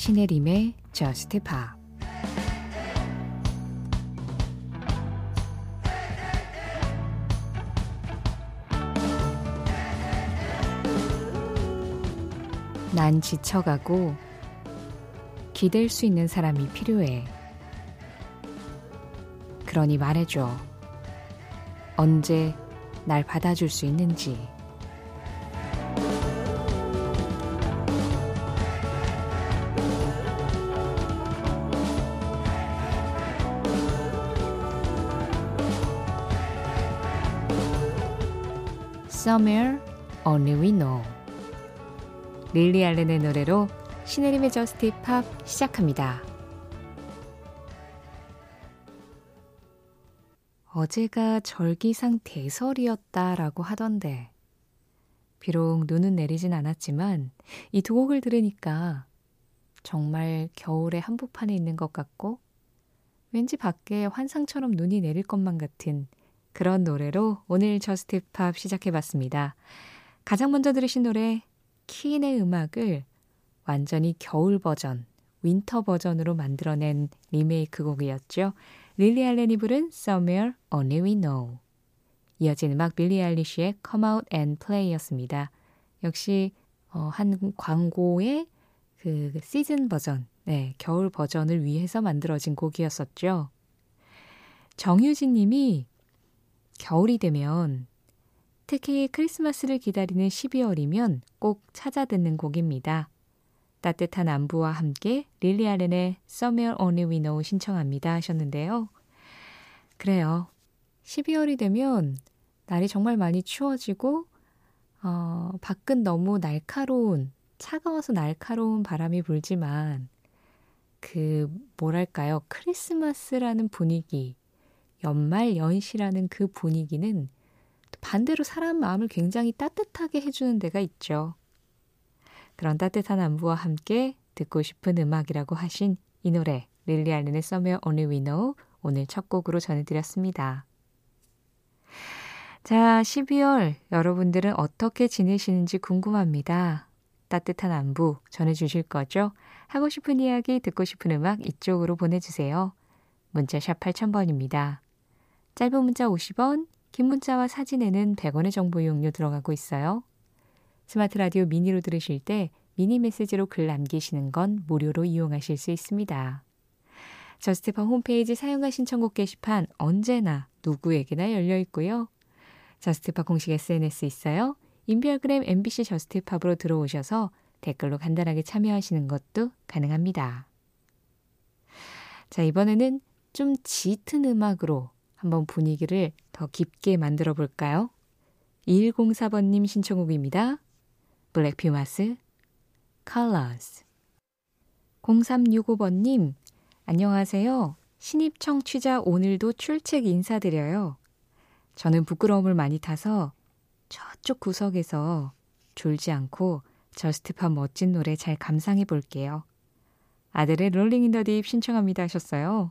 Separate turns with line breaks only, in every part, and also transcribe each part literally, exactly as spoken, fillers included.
신혜림의 Just Pop. 난 지쳐가고 기댈 수 있는 사람이 필요해. 그러니 말해줘. 언제 날 받아줄 수 있는지. Somewhere Only We Know. 릴리 알렌의 노래로 신혜림의 저스트 팝 시작합니다. 어제가 절기상 대설이었다라고 하던데, 비록 눈은 내리진 않았지만 이 두 곡을 들으니까 정말 겨울의 한복판에 있는 것 같고 왠지 밖에 환상처럼 눈이 내릴 것만 같은 그런 노래로 오늘 저스트 팝 시작해봤습니다. 가장 먼저 들으신 노래 키인의 음악을 완전히 겨울 버전, 윈터 버전으로 만들어낸 리메이크 곡이었죠. 릴리 알렌이 부른 Somewhere Only We Know. 이어진 음악 빌리 아일리시의 Come Out and Play였습니다. 역시 어, 한 광고의 그 시즌 버전, 네, 겨울 버전을 위해서 만들어진 곡이었었죠. 정유진 님이 겨울이 되면, 특히 크리스마스를 기다리는 십이월이면 꼭 찾아 듣는 곡입니다. 따뜻한 안부와 함께 릴리 알렌의 Somewhere Only We Know 신청합니다 하셨는데요. 그래요. 십이월이 되면 날이 정말 많이 추워지고 어, 밖은 너무 날카로운, 차가워서 날카로운 바람이 불지만 그 뭐랄까요, 크리스마스라는 분위기, 연말 연시라는 그 분위기는 반대로 사람 마음을 굉장히 따뜻하게 해주는 데가 있죠. 그런 따뜻한 안부와 함께 듣고 싶은 음악이라고 하신 이 노래, 릴리 알렌의 Somewhere Only We Know, 오늘 첫 곡으로 전해드렸습니다. 자, 십이월 여러분들은 어떻게 지내시는지 궁금합니다. 따뜻한 안부 전해주실 거죠? 하고 싶은 이야기, 듣고 싶은 음악 이쪽으로 보내주세요. 문자 샵 팔천 번입니다. 짧은 문자 오십 원, 긴 문자와 사진에는 백 원의 정보 이용료 들어가고 있어요. 스마트 라디오 미니로 들으실 때 미니 메시지로 글 남기시는 건 무료로 이용하실 수 있습니다. 저스트팝 홈페이지 사용과 신청곡 게시판 언제나 누구에게나 열려 있고요. 저스트팝 공식 에스엔에스 있어요. 인별그램 엠비씨 저스트팝으로 들어오셔서 댓글로 간단하게 참여하시는 것도 가능합니다. 자, 이번에는 좀 짙은 음악으로 한번 분위기를 더 깊게 만들어 볼까요? 이일공사 번님 신청곡입니다. 블랙 퓨마스, Colors. 공삼육오 번님, 안녕하세요. 신입 청취자 오늘도 출첵 인사드려요. 저는 부끄러움을 많이 타서 저쪽 구석에서 졸지 않고 저스트팝 멋진 노래 잘 감상해 볼게요. 아들의 롤링 인 더 딥 신청합니다 하셨어요.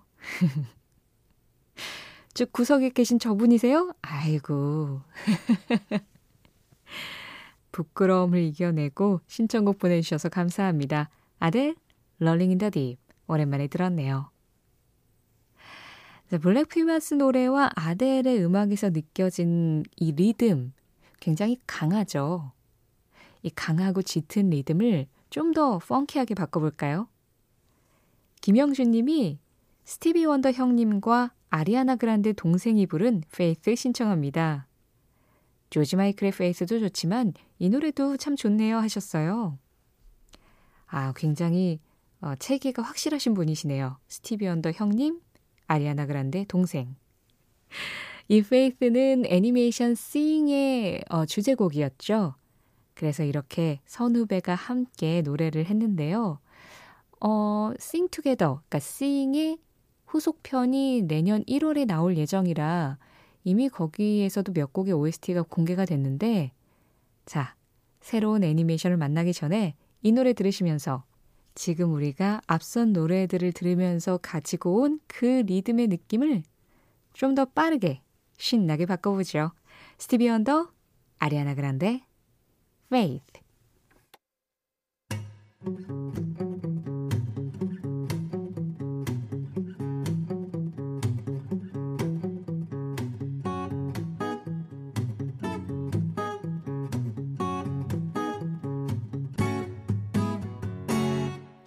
쭉 구석에 계신 저분이세요? 아이고. 부끄러움을 이겨내고 신청곡 보내주셔서 감사합니다. 아들, 롤링 인 더 딥. 오랜만에 들었네요. 자, 블랙 퓨마스 노래와 아델의 음악에서 느껴진 이 리듬, 굉장히 강하죠. 이 강하고 짙은 리듬을 좀 더 펑키하게 바꿔볼까요? 김영준 님이 스티비 원더 형님과 아리아나 그란데 동생이 부른 페이스 신청합니다. 조지 마이클의 페이스도 좋지만 이 노래도 참 좋네요 하셨어요. 아, 굉장히 어, 체계가 확실하신 분이시네요. 스티비 원더 형님, 아리아나 그란데 동생. 이 페이스는 애니메이션 싱의 어, 주제곡이었죠. 그래서 이렇게 선후배가 함께 노래를 했는데요. 어, Sing Together, 그러니까 Sing의 후속편이 내년 일월에 나올 예정이라 이미 거기에서도 몇 곡의 오에스티가 공개가 됐는데, 자, 새로운 애니메이션을 만나기 전에 이 노래 들으시면서 지금 우리가 앞선 노래들을 들으면서 가지고 온 그 리듬의 느낌을 좀 더 빠르게 신나게 바꿔보죠. 스티비 원더, 아리아나 그란데, Faith.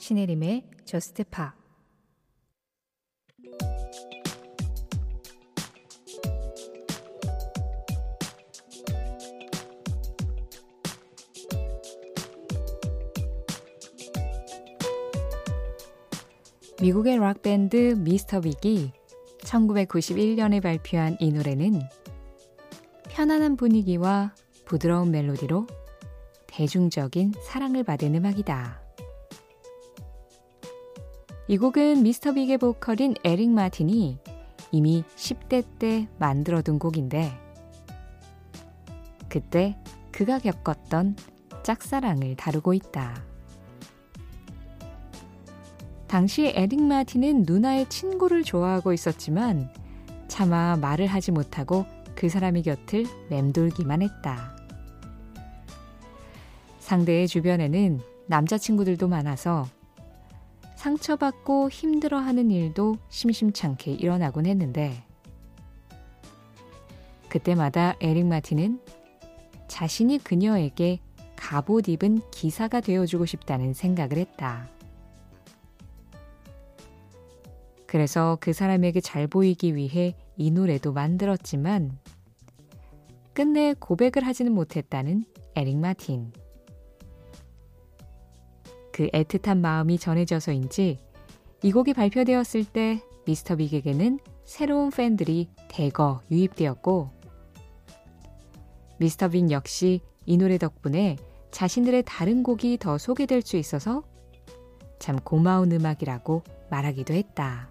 신혜림의 Just Pop. 미국의 락밴드 미스터 빅이 천구백구십일 년에 발표한 이 노래는 편안한 분위기와 부드러운 멜로디로 대중적인 사랑을 받은 음악이다. 이 곡은 미스터 빅의 보컬인 에릭 마틴이 이미 십 대 때 만들어둔 곡인데 그때 그가 겪었던 짝사랑을 다루고 있다. 당시 에릭 마틴은 누나의 친구를 좋아하고 있었지만 차마 말을 하지 못하고 그 사람의 곁을 맴돌기만 했다. 상대의 주변에는 남자친구들도 많아서 상처받고 힘들어하는 일도 심심찮게 일어나곤 했는데 그때마다 에릭 마틴은 자신이 그녀에게 갑옷 입은 기사가 되어주고 싶다는 생각을 했다. 그래서 그 사람에게 잘 보이기 위해 이 노래도 만들었지만 끝내 고백을 하지는 못했다는 에릭 마틴. 그 애틋한 마음이 전해져서인지 이 곡이 발표되었을 때 미스터 빅에게는 새로운 팬들이 대거 유입되었고 미스터 빅 역시 이 노래 덕분에 자신들의 다른 곡이 더 소개될 수 있어서 참 고마운 음악이라고 말하기도 했다.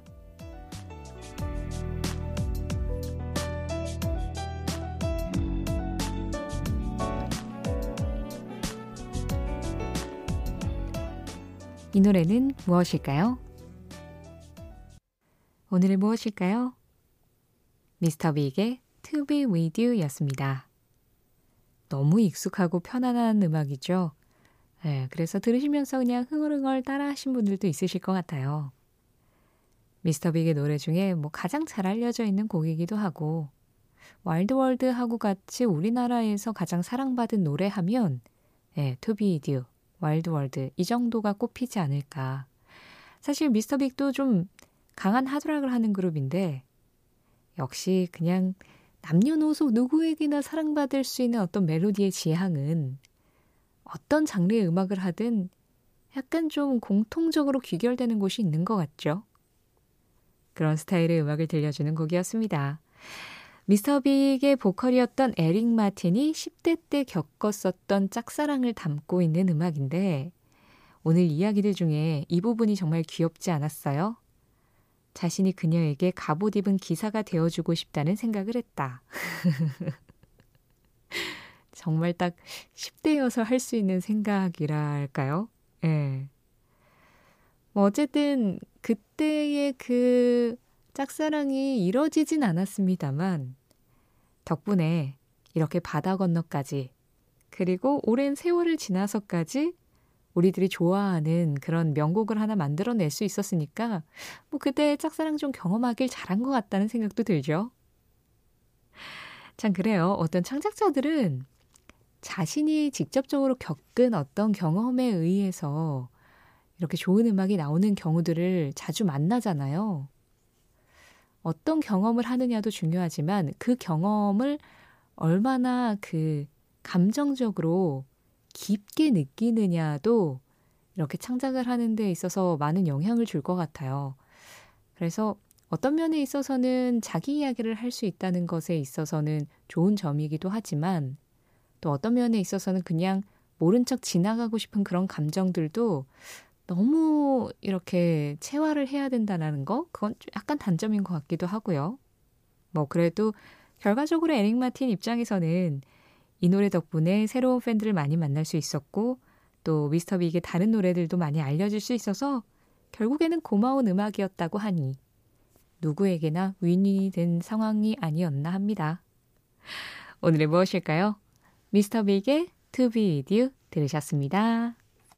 이 노래는 무엇일까요? 오늘은 무엇일까요? 미스터 빅의 To Be With You 였습니다. 너무 익숙하고 편안한 음악이죠. 네, 그래서 들으시면서 그냥 흥얼흥얼 따라 하신 분들도 있으실 것 같아요. 미스터 빅의 노래 중에 뭐 가장 잘 알려져 있는 곡이기도 하고 와일드월드하고 같이 우리나라에서 가장 사랑받은 노래 하면 네, To Be With You, 와일드월드 이 정도가 꼽히지 않을까. 사실 미스터 빅도 좀 강한 하드락을 하는 그룹인데 역시 그냥 남녀노소 누구에게나 사랑받을 수 있는 어떤 멜로디의 지향은 어떤 장르의 음악을 하든 약간 좀 공통적으로 귀결되는 곳이 있는 것 같죠. 그런 스타일의 음악을 들려주는 곡이었습니다. 미스터 빅의 보컬이었던 에릭 마틴이 십 대 때 겪었었던 짝사랑을 담고 있는 음악인데 오늘 이야기들 중에 이 부분이 정말 귀엽지 않았어요? 자신이 그녀에게 갑옷 입은 기사가 되어주고 싶다는 생각을 했다. 정말 딱 십 대여서 할 수 있는 생각이라 할까요? 예. 네. 뭐 어쨌든 그때의 그 짝사랑이 이뤄지진 않았습니다만 덕분에 이렇게 바다 건너까지 그리고 오랜 세월을 지나서까지 우리들이 좋아하는 그런 명곡을 하나 만들어낼 수 있었으니까 뭐 그때 짝사랑 좀 경험하길 잘한 것 같다는 생각도 들죠. 참 그래요. 어떤 창작자들은 자신이 직접적으로 겪은 어떤 경험에 의해서 이렇게 좋은 음악이 나오는 경우들을 자주 만나잖아요. 어떤 경험을 하느냐도 중요하지만 그 경험을 얼마나 그 감정적으로 깊게 느끼느냐도 이렇게 창작을 하는 데 있어서 많은 영향을 줄 것 같아요. 그래서 어떤 면에 있어서는 자기 이야기를 할 수 있다는 것에 있어서는 좋은 점이기도 하지만 또 어떤 면에 있어서는 그냥 모른 척 지나가고 싶은 그런 감정들도 너무 이렇게 체화를 해야 된다는 거? 그건 좀 약간 단점인 것 같기도 하고요. 뭐 그래도 결과적으로 에릭 마틴 입장에서는 이 노래 덕분에 새로운 팬들을 많이 만날 수 있었고 또 미스터 빅의 다른 노래들도 많이 알려질 수 있어서 결국에는 고마운 음악이었다고 하니 누구에게나 윈윈이 된 상황이 아니었나 합니다. 오늘의 무엇일까요? 미스터 빅의 To Be With You 들으셨습니다.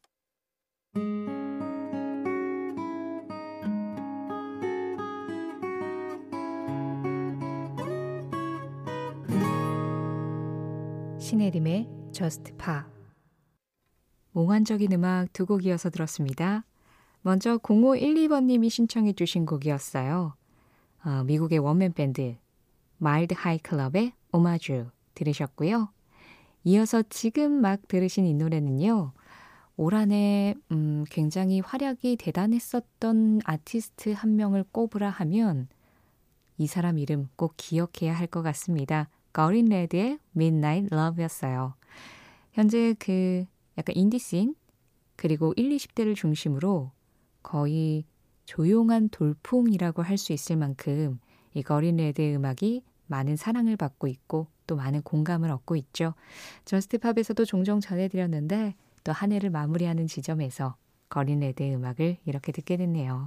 신혜림의 Just Pop. 몽환적인 음악 두 곡 이어서 들었습니다. 먼저 공오일이 번님이 신청해 주신 곡이었어요. 어, 미국의 원맨 밴드 마일드 하이 클럽의 오마주 들으셨고요. 이어서 지금 막 들으신 이 노래는요. 올 한해 음, 굉장히 활약이 대단했었던 아티스트 한 명을 꼽으라 하면 이 사람 이름 꼭 기억해야 할 것 같습니다. 거린 레드의 Midnight Love였어요. 현재 그 약간 인디씬 그리고 일, 이십 대를 중심으로 거의 조용한 돌풍이라고 할 수 있을 만큼 이 거린 레드의 음악이 많은 사랑을 받고 있고 또 많은 공감을 얻고 있죠. 저스트팝에서도 종종 전해드렸는데 또 한 해를 마무리하는 지점에서 거린 레드의 음악을 이렇게 듣게 됐네요.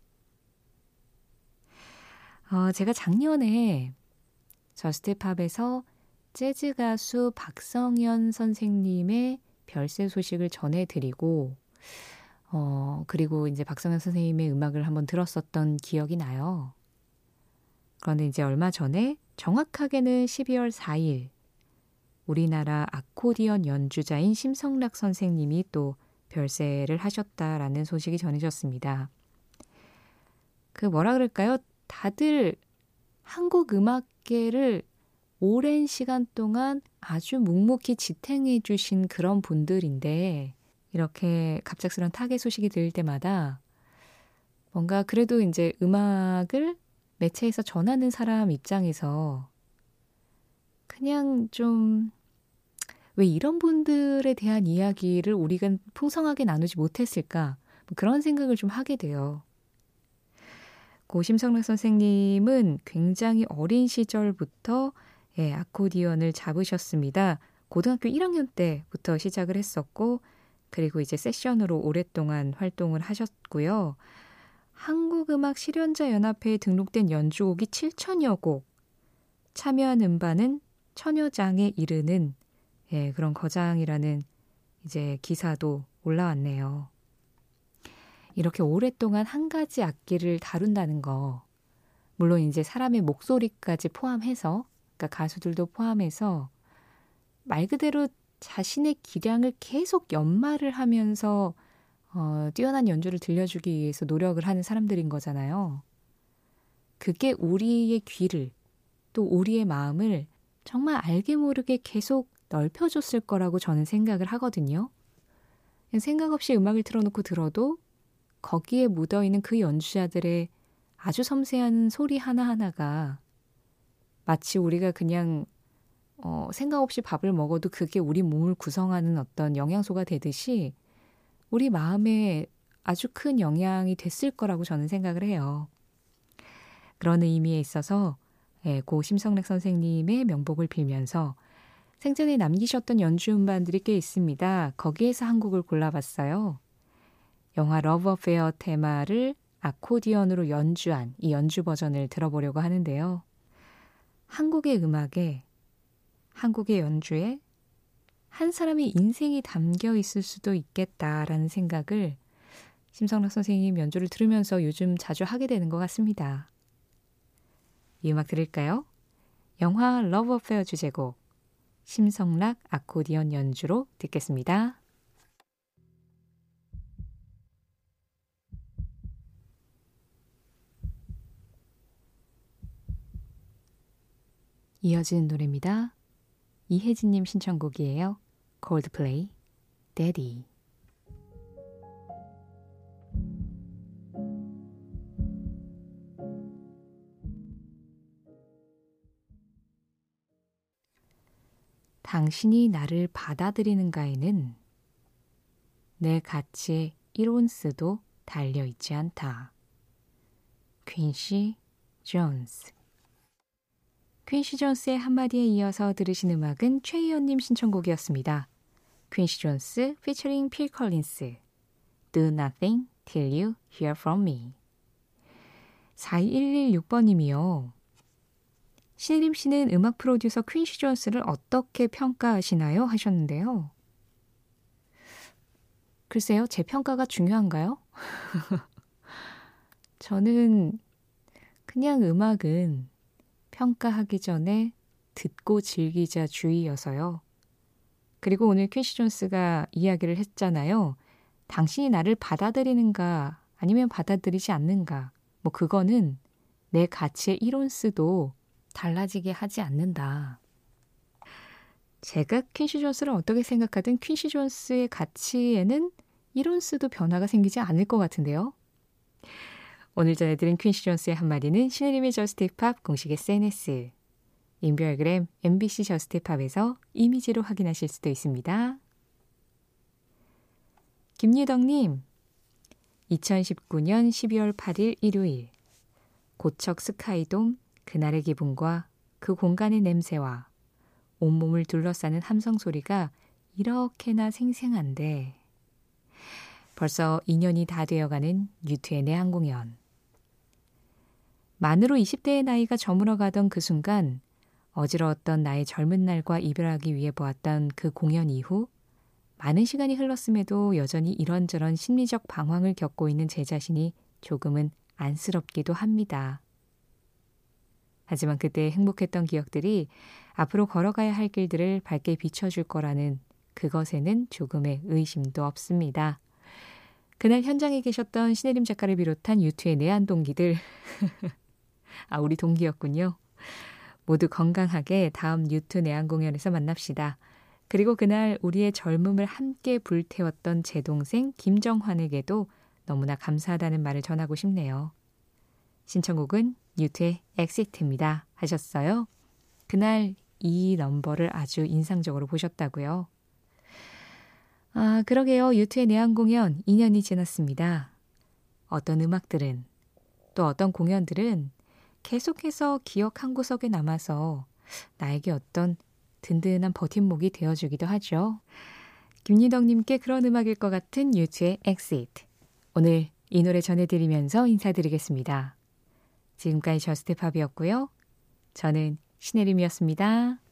어, 제가 작년에 저스트팝에서 재즈 가수 박성현 선생님의 별세 소식을 전해드리고 어, 그리고 이제 박성현 선생님의 음악을 한번 들었었던 기억이 나요. 그런데 이제 얼마 전에 정확하게는 십이월 사일 우리나라 아코디언 연주자인 심성락 선생님이 또 별세를 하셨다라는 소식이 전해졌습니다. 그 뭐라 그럴까요? 다들 한국 음악계를 오랜 시간 동안 아주 묵묵히 지탱해 주신 그런 분들인데 이렇게 갑작스런 타계 소식이 들릴 때마다 뭔가 그래도 이제 음악을 매체에서 전하는 사람 입장에서 그냥 좀 왜 이런 분들에 대한 이야기를 우리가 풍성하게 나누지 못했을까? 그런 생각을 좀 하게 돼요. 고 심성락 선생님은 굉장히 어린 시절부터 예, 아코디언을 잡으셨습니다. 고등학교 일 학년 때부터 시작을 했었고 그리고 이제 세션으로 오랫동안 활동을 하셨고요. 한국음악실연자연합회에 등록된 연주곡이 칠천여 곡, 참여한 음반은 천여 장에 이르는 예, 그런 거장이라는 이제 기사도 올라왔네요. 이렇게 오랫동안 한 가지 악기를 다룬다는 거, 물론 이제 사람의 목소리까지 포함해서, 그러니까 가수들도 포함해서 말 그대로 자신의 기량을 계속 연마를 하면서 어, 뛰어난 연주를 들려주기 위해서 노력을 하는 사람들인 거잖아요. 그게 우리의 귀를 또 우리의 마음을 정말 알게 모르게 계속 넓혀줬을 거라고 저는 생각을 하거든요. 생각 없이 음악을 틀어놓고 들어도 거기에 묻어있는 그 연주자들의 아주 섬세한 소리 하나하나가 마치 우리가 그냥 어, 생각 없이 밥을 먹어도 그게 우리 몸을 구성하는 어떤 영양소가 되듯이 우리 마음에 아주 큰 영향이 됐을 거라고 저는 생각을 해요. 그런 의미에 있어서 예, 고 심성락 선생님의 명복을 빌면서 생전에 남기셨던 연주 음반들이 꽤 있습니다. 거기에서 한 곡을 골라봤어요. 영화 러브 어페어 테마를 아코디언으로 연주한 이 연주 버전을 들어보려고 하는데요. 한국의 음악에, 한국의 연주에 한 사람의 인생이 담겨 있을 수도 있겠다라는 생각을 심성락 선생님 연주를 들으면서 요즘 자주 하게 되는 것 같습니다. 이 음악 들을까요? 영화 러브 어페어 주제곡 심성락 아코디언 연주로 듣겠습니다. 이어지는 노래입니다. 이혜진님 신청곡이에요. 콜드플레이, Daddy. 당신이 나를 받아들이는가에는 내 가치의 일 온스도 달려있지 않다. 퀸시 존스. 퀸시 존스의 한마디에 이어서 들으신 음악은 최희연님 신청곡이었습니다. 퀸시 존스 피처링 필 컬린스 Do Nothing Till You Hear From Me. 사일일육 번님이요. 신림 씨는 음악 프로듀서 퀸시 존스를 어떻게 평가하시나요? 하셨는데요. 글쎄요, 제 평가가 중요한가요? 저는 그냥 음악은 평가하기 전에 듣고 즐기자 주의여서요. 그리고 오늘 퀸시 존스가 이야기를 했잖아요. 당신이 나를 받아들이는가 아니면 받아들이지 않는가. 뭐 그거는 내 가치의 일온스도 달라지게 하지 않는다. 제가 퀸시 존스를 어떻게 생각하든 퀸시 존스의 가치에는 일온스도 변화가 생기지 않을 것 같은데요. 오늘 전해드린 퀸시 존스의 한마디는 신혜림의 저스트 힙합 공식 에스엔에스, 인별그램 엠비씨 저스트 힙합에서 이미지로 확인하실 수도 있습니다. 김유덕님, 이천십구년 십이월 팔일 일요일, 고척 스카이돔 그날의 기분과 그 공간의 냄새와 온몸을 둘러싸는 함성 소리가 이렇게나 생생한데 벌써 이 년이 다 되어가는 유투의 내한 공연. 만으로 이십 대의 나이가 저물어가던 그 순간 어지러웠던 나의 젊은 날과 이별하기 위해 보았던 그 공연 이후 많은 시간이 흘렀음에도 여전히 이런저런 심리적 방황을 겪고 있는 제 자신이 조금은 안쓰럽기도 합니다. 하지만 그때 행복했던 기억들이 앞으로 걸어가야 할 길들을 밝게 비춰줄 거라는 그것에는 조금의 의심도 없습니다. 그날 현장에 계셨던 신혜림 작가를 비롯한 유투의 내한 동기들, 아 우리 동기였군요. 모두 건강하게 다음 유투 내한 공연에서 만납시다. 그리고 그날 우리의 젊음을 함께 불태웠던 제 동생 김정환에게도 너무나 감사하다는 말을 전하고 싶네요. 신청곡은 유투의 엑시트입니다. 하셨어요. 그날 이 넘버를 아주 인상적으로 보셨다고요. 아, 그러게요. 유투의 내한 공연 이 년이 지났습니다. 어떤 음악들은 또 어떤 공연들은 계속해서 기억 한 구석에 남아서 나에게 어떤 든든한 버팀목이 되어주기도 하죠. 김유덕님께 그런 음악일 것 같은 유투의 엑시트. 오늘 이 노래 전해드리면서 인사드리겠습니다. 지금까지 저스트팝이었고요. 저는 신혜림이었습니다.